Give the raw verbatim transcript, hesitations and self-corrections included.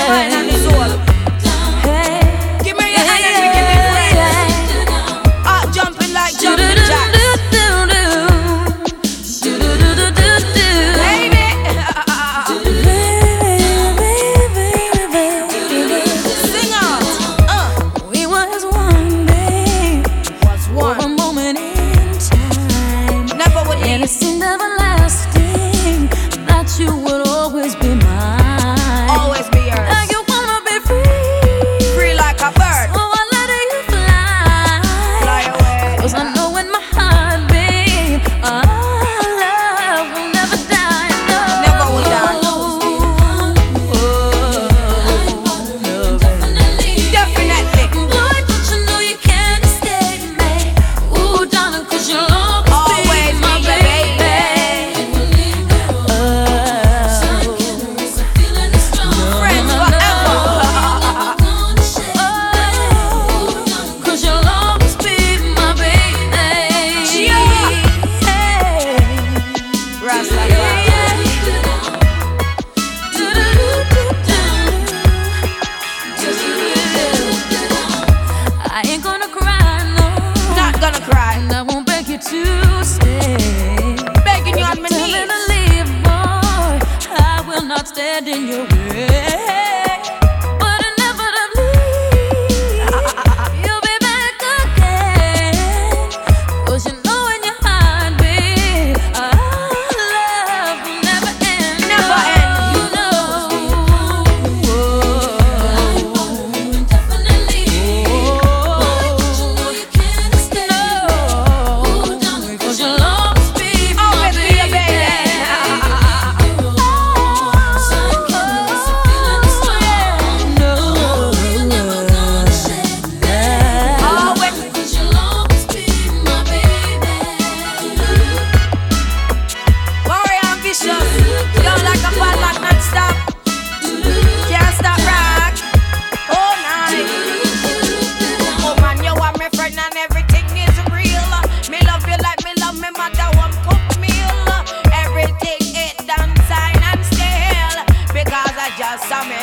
mind and the soul. Hey, Give me your energy, give me praise. Up jumping like jumping jacks. And it seemed everlasting that you would always be mine. Always be yours. Now you wanna be free, Free like a bird. so I let you fly. Fly away. 'Cause I know in my heart, babe, our love will never die. No. Never will die. Definitely. Boy, don't you know you can't escape me? Ooh, darling, 'cause you'll always, Always be my be the baby. Friends forever. Cause you'll always be my baby. Rastafari. I ain't gonna cry, no. Not gonna cry. And I won't beg you to stay. Begging you on my Tell me knees. to leave, boy. I will not stand in your way. But inevitably, you'll be back again. 'Cause you know in your heart, babe, our love will never end. Never No, end. you know. Cause you'll always be my Always be a baby. Warrior ambitious. Down like a ball like non-stop. Can't stop rock. Oh, night. Oh, man, you are my friend and everything is real. Me love you like me love me mother one cook meal. Everything it done sign and still. Because I just saw me